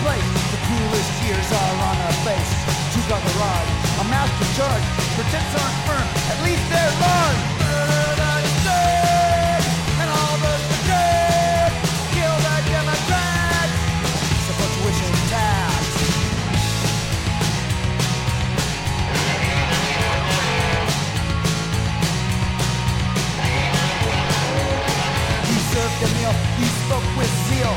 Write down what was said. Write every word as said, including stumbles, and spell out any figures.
place. The coolest tears are on her face. She's got the rod, a master charge. Her tits aren't firm, at least they're large.